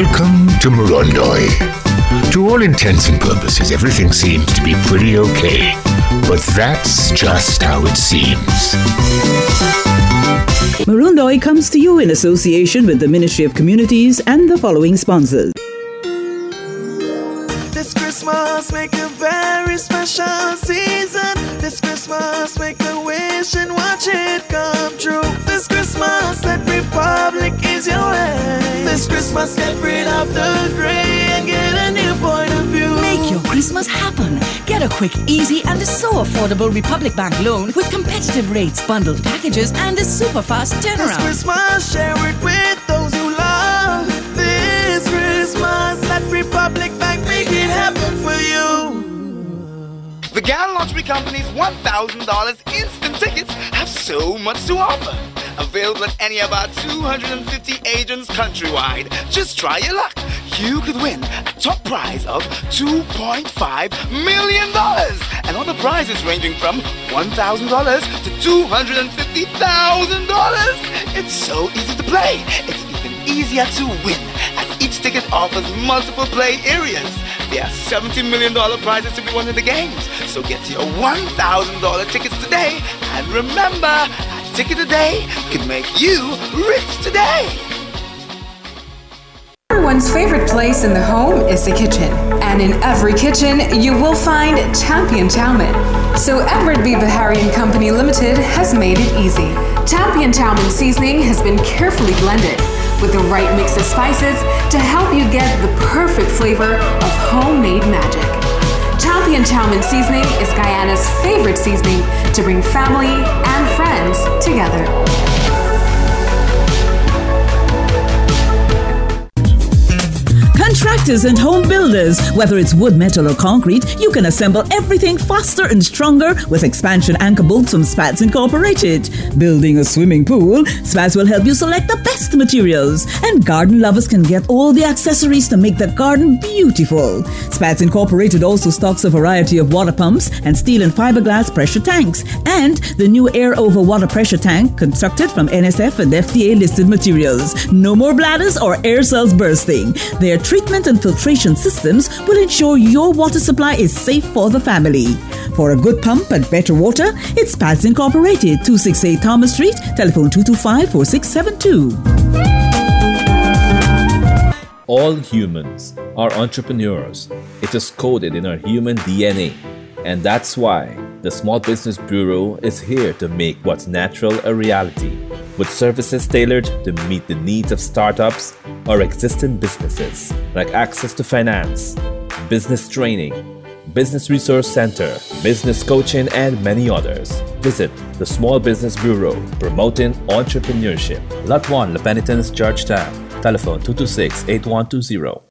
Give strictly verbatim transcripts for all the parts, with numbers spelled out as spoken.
Welcome to Morondoi. To all intents and purposes, everything seems to be pretty okay. But that's just how it seems. Morondoi comes to you in association with the Ministry of Communities and the following sponsors. This Christmas make a very special season. This Christmas make a wish and watch it come true. This Christmas let Republic is your way. This Christmas get rid of the gray and get a new point of view. Make your Christmas happen. Get a quick, easy and so affordable Republic Bank loan with competitive rates, bundled packages and a super fast turnaround. This Christmas share it with those you love. This Christmas let Republic Bank make it happen for you. The Gal Lottery Company's one thousand dollars instant tickets have so much to offer. Available at any of our two hundred fifty agents countrywide. Just try your luck. You could win a top prize of two point five million dollars. And other prizes ranging from one thousand dollars to two hundred fifty thousand dollars. It's so easy to play. It's even easier to win, as each ticket offers multiple play areas. There are seventy million dollars prizes to be won in the games. So get your one thousand dollars tickets today. And remember, a ticket a day can make you rich today. Everyone's favorite place in the home is the kitchen. And in every kitchen, you will find Champion Chalmon. So Edward B. Bahari and Company Limited has made it easy. Champion Chalmon seasoning has been carefully blended with the right mix of spices to help you get the perfect flavor of homemade magic. Champion Chalmon seasoning is Guyana's favorite seasoning to bring family and friends together. Contractors and home builders, whether it's wood, metal or concrete, you can assemble everything faster and stronger with expansion anchor bolts from Spats Incorporated. Building a swimming pool, Spats will help you select the best materials. And garden lovers can get all the accessories to make that garden beautiful. Spats Incorporated also stocks a variety of water pumps and steel and fiberglass pressure tanks. And the new air over water pressure tank constructed from N S F and F D A listed materials. No more bladders or air cells bursting. Their treatment and filtration systems will ensure your water supply is safe for the family. For a good pump and better water, it's Spats Incorporated, two sixty-eight Thomas Street, telephone two two five, four six seven two. All humans are entrepreneurs. It is coded in our human D N A. And that's why the Small Business Bureau is here to make what's natural a reality, with services tailored to meet the needs of startups or existing businesses, like access to finance, business training, business resource center, business coaching, and many others. Visit the Small Business Bureau, promoting entrepreneurship. Lot one, La Penitence, Georgetown. Telephone two two six, eight one two zero.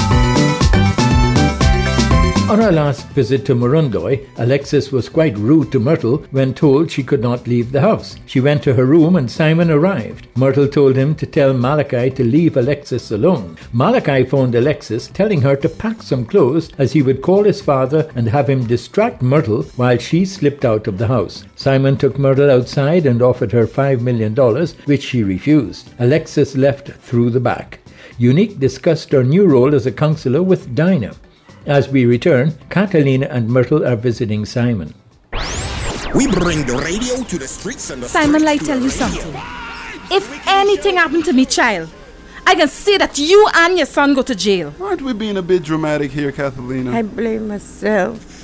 On our last visit to Morondoi, Alexis was quite rude to Myrtle when told she could not leave the house. She went to her room and Simon arrived. Myrtle told him to tell Malachi to leave Alexis alone. Malachi phoned Alexis, telling her to pack some clothes as he would call his father and have him distract Myrtle while she slipped out of the house. Simon took Myrtle outside and offered her five million dollars, which she refused. Alexis left through the back. Unique discussed her new role as a counselor with Dinah. As we return, Catalina and Myrtle are visiting Simon. We bring the radio to the streets and the Simon, I tell you something. If anything happened to me, child, I can say that you and your son go to jail. Aren't we being a bit dramatic here, Catalina? I blame myself.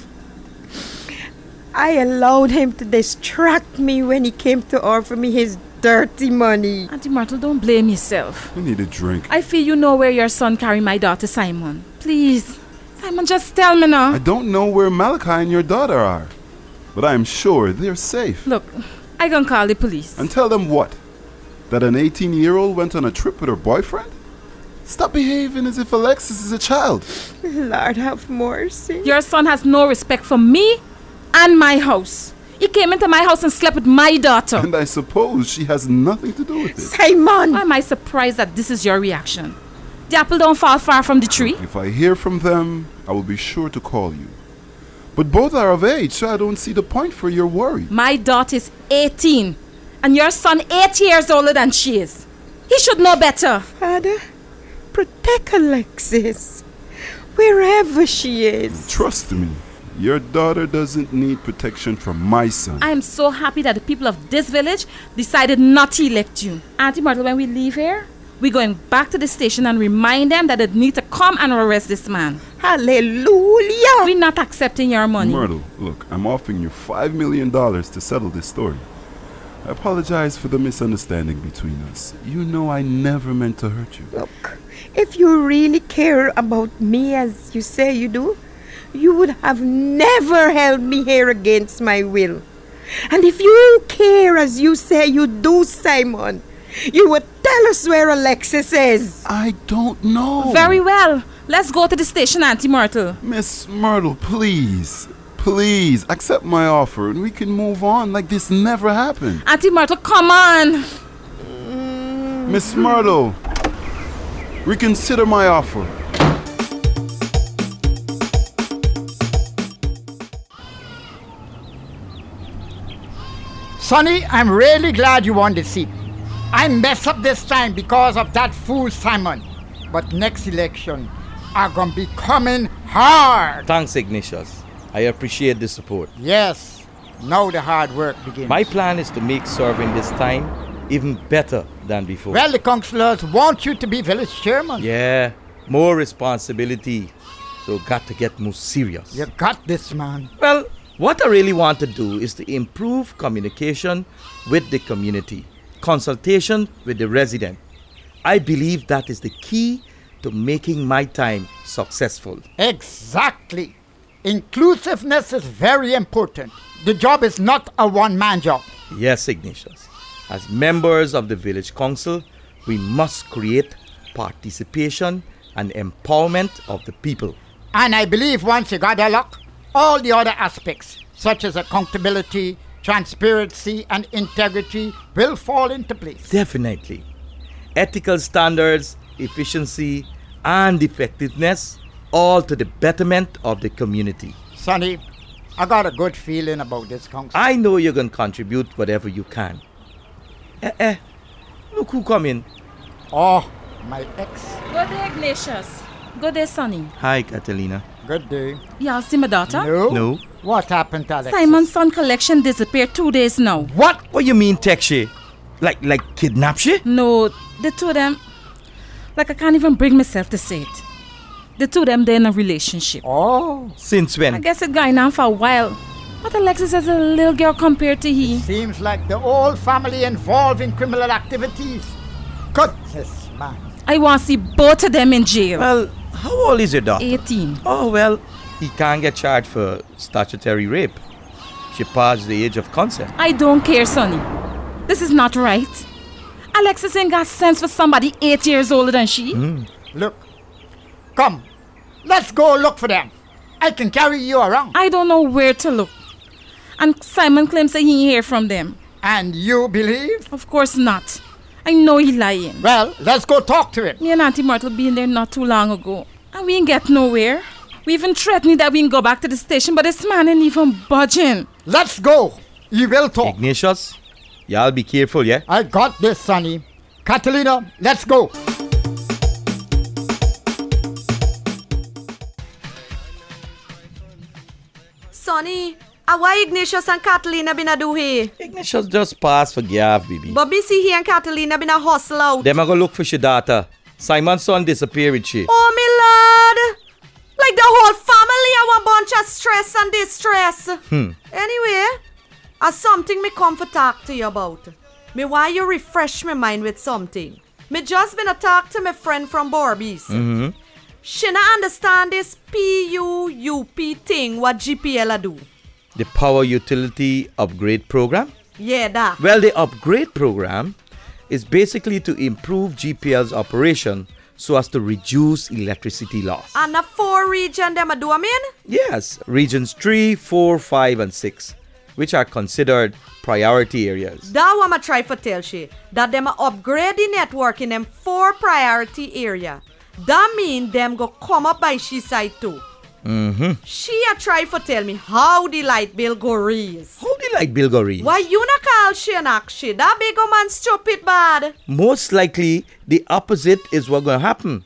I allowed him to distract me when he came to offer me his dirty money. Auntie Myrtle, don't blame yourself. I need a drink. I feel you know where your son carried my daughter, Simon. Please. Simon, just tell me now. I don't know where Malachi and your daughter are, but I am sure they're safe. Look, I can call the police. And tell them what? That an eighteen-year-old went on a trip with her boyfriend? Stop behaving as if Alexis is a child. Lord have mercy. Your son has no respect for me and my house. He came into my house and slept with my daughter. And I suppose she has nothing to do with it. Simon! Why am I surprised that this is your reaction? The apple don't fall far from the tree. If I hear from them, I will be sure to call you. But both are of age, so I don't see the point for your worry. My daughter is eighteen, and your son eight years older than she is. He should know better. Father, protect Alexis, wherever she is. Trust me, your daughter doesn't need protection from my son. I am so happy that the people of this village decided not to elect you. Auntie Myrtle, when we leave here, we're going back to the station and remind them that they need to come and arrest this man. Hallelujah! We're not accepting your money. Myrtle, look, I'm offering you five million dollars to settle this story. I apologize for the misunderstanding between us. You know I never meant to hurt you. Look, if you really care about me as you say you do, you would have never held me here against my will. And if you care as you say you do, Simon, you would tell us where Alexis is. I don't know. Very well. Let's go to the station, Auntie Myrtle. Miss Myrtle, please. Please, accept my offer and we can move on like this never happened. Auntie Myrtle, come on. Mm. Miss Myrtle, reconsider my offer. Sonny, I'm really glad you won the seat. I messed up this time because of that fool Simon. But next election are gonna be coming hard. Thanks, Ignatius. I appreciate the support. Yes, now the hard work begins. My plan is to make serving this time even better than before. Well, the councillors want you to be village chairman. Yeah, more responsibility. So got to get more serious. You got this, man. Well, what I really want to do is to improve communication with the community, consultation with the resident. I believe that is the key to making my time successful. Exactly. Inclusiveness is very important. The job is not a one-man job. Yes, Ignatius. As members of the village council, we must create participation and empowerment of the people. And I believe once you got that luck, all the other aspects, such as accountability, transparency, and integrity, will fall into place. Definitely. Ethical standards, efficiency, and effectiveness, all to the betterment of the community. Sonny, I got a good feeling about this council. I know you're going to contribute whatever you can. Eh, eh, look who come in. Oh, my ex. Good day, Ignatius. Good day, Sonny. Hi, Catalina. Good day. Y'all see my daughter? No. No. What happened to Alexis? Simon's son collection disappeared two days now. What? What you mean, take she? Like, like kidnap she? No, the two of them, like I can't even bring myself to say it. The two of them, they're in a relationship. Oh. Since when? I guess it's going on for a while. But Alexis is a little girl compared to he. Seems like the whole family involved in criminal activities. Goodness, man. I want to see both of them in jail. Well, how old is your daughter? eighteen. Oh, well, he can't get charged for statutory rape. She passed the age of consent. I don't care, Sonny. This is not right. Alexis ain't got sense for somebody eight years older than she. Mm. Look, come, let's go look for them. I can carry you around. I don't know where to look. And Simon claims that he ain't hear from them. And you believe? Of course not. I know he lying. Well, let's go talk to him. Me and Auntie Myrtle been there not too long ago. And we ain't get nowhere. We even threatened that we can go back to the station, but this man ain't even budging. Let's go. He will talk. Ignatius, y'all be careful, yeah? I got this, Sonny. Catalina, let's go. Sonny, uh, why Ignatius and Catalina been a do here? Ignatius just passed for Gav, baby. Bobby see he and Catalina been a hustle out. Them a go look for she daughter. Simon's son disappeared with she. Oh, me lord. Like the whole family have a bunch of stress and distress. Hmm. Anyway, as something me come for talk to you about. Me why you refresh my mind with something. Me just been a talk to my friend from Borbies. Mm-hmm. She not understand this P U U P thing what G P L a do. The Power Utility Upgrade Program? Yeah, that. Well, the upgrade program is basically to improve G P L's operation so as to reduce electricity loss. And the four region them a do, I mean? Yes, regions three, four, five, and six, which are considered priority areas. That what I try for tell she, that them a upgrade the network in them four priority area. That mean them go come up by she side too. Mm-hmm. She a try for tell me how the light bill go raise. How the light bill go raise? Why you not call she and ask she? That big old man stupid bad. Most likely, the opposite is what gonna happen.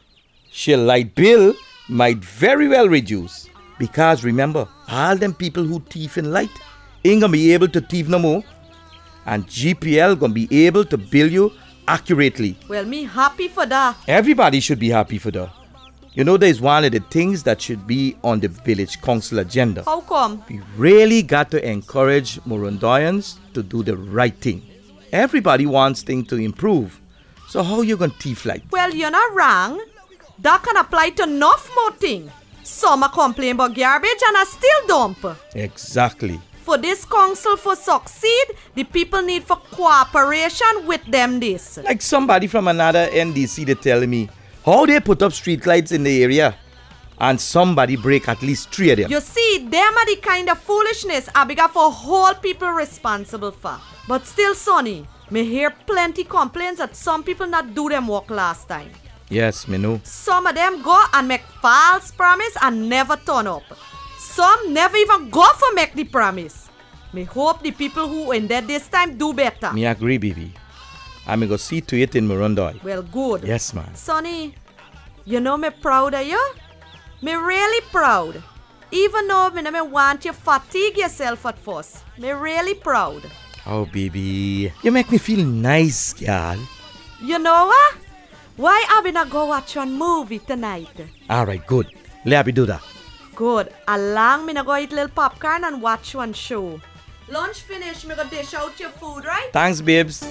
Your light bill might very well reduce. Because remember, all them people who thief in light ain't gonna be able to thief no more. And G P L gonna be able to bill you accurately. Well, me happy for that. Everybody should be happy for that. You know, there's one of the things that should be on the village council agenda. How come? We really got to encourage Morondayans to do the right thing. Everybody wants things to improve. So how you gonna thief light? Well, you're not wrong. That can apply to enough more things. Some are complain about garbage and are still dump. Exactly. For this council to succeed, the people need for cooperation with them this. Like somebody from another N D C they telling me how they put up street lights in the area and somebody break at least three of them. You see, them are the kind of foolishness I began for whole people responsible for. But still, Sonny, me hear plenty complaints that some people not do them work last time. Yes, me know. Some of them go and make false promise and never turn up. Some never even go for make the promise. Me hope the people who ended this time do better. Me agree, baby. I'm going to see to it in Morondoi. Well, good. Yes, man. Sonny, you know me proud of you? Me really proud. Even though me no want you fatigue yourself at first. Me really proud. Oh, baby. You make me feel nice, girl. You know what? Why I be not go watch one movie tonight? All right, good. Let me do that. Good. Along me na go eat little popcorn and watch one show. Lunch finished, me go dish out your food, right? Thanks, babes.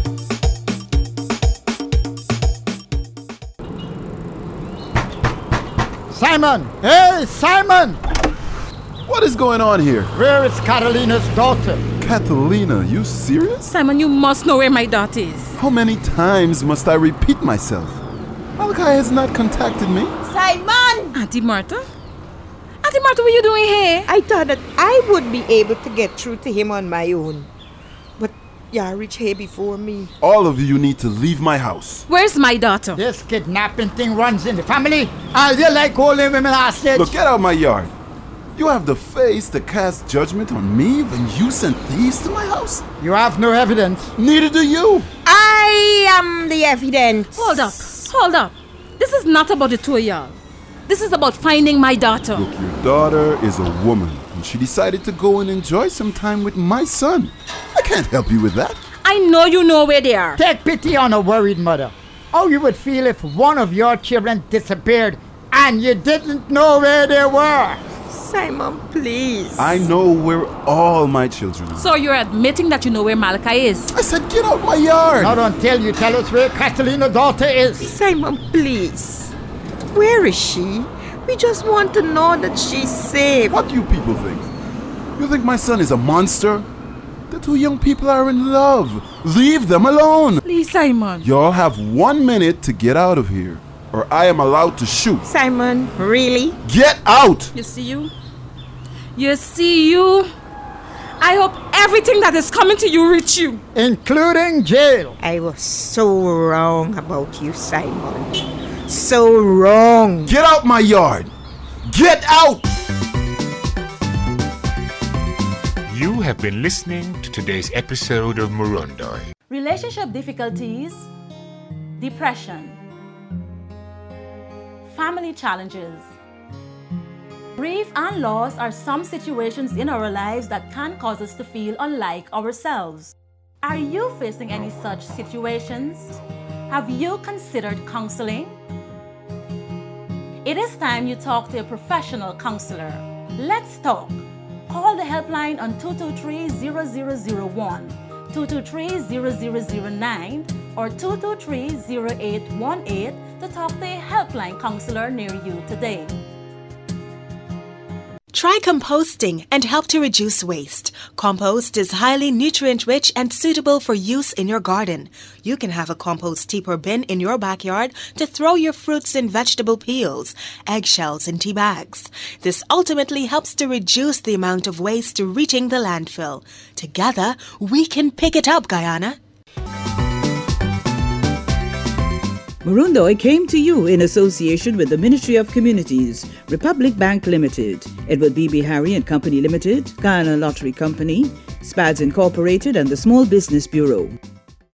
Simon! Hey, Simon! What is going on here? Where is Catalina's daughter? Catalina, you serious? Simon, you must know where my daughter is. How many times must I repeat myself? Malachi has not contacted me. Simon! Auntie Martha? Auntie Martha, what are you doing here? I thought that I would be able to get through to him on my own. But you reached here before me. All of you need to leave my house. Where's my daughter? This kidnapping thing runs in the family. All you like holding women hostage. Look, get out of my yard. You have the face to cast judgment on me when you sent thieves to my house? You have no evidence. Neither do you. I am the evidence. Hold up. Hold up. This is not about the two of y'all. This is about finding my daughter. Look, your daughter is a woman, and she decided to go and enjoy some time with my son. I can't help you with that. I know you know where they are. Take pity on a worried mother. How you would feel if one of your children disappeared and you didn't know where they were? Simon, please. I know where all my children are. So you're admitting that you know where Malachi is? I said get out my yard. Not until you tell us where Catalina's daughter is. Simon, please. Where is she? We just want to know that she's safe. What do you people think? You think my son is a monster? The two young people are in love. Leave them alone. Please, Simon. Y'all have one minute to get out of here, or I am allowed to shoot. Simon, really? Get out! You see you? You see you? I hope everything that is coming to you reach you. Including jail. I was so wrong about you, Simon. So wrong. Get out my yard! Get out! You have been listening to today's episode of Morondoi. Relationship difficulties, depression, family challenges, grief and loss are some situations in our lives that can cause us to feel unlike ourselves. Are you facing any such situations? Have you considered counseling? It is time you talk to a professional counselor. Let's talk. Call the helpline on two two three, zero zero zero one, two two three, zero zero zero nine, or two two three, zero eight one eight to talk to a helpline counselor near you today. Try composting and help to reduce waste. Compost is highly nutrient-rich and suitable for use in your garden. You can have a compost heap or bin in your backyard to throw your fruits and vegetable peels, eggshells, and tea bags. This ultimately helps to reduce the amount of waste reaching the landfill. Together, we can pick it up, Guyana. Morondoi came to you in association with the Ministry of Communities, Republic Bank Limited, Edward B. Behary and Company Limited, Guyana Lottery Company, Spads Incorporated, and the Small Business Bureau.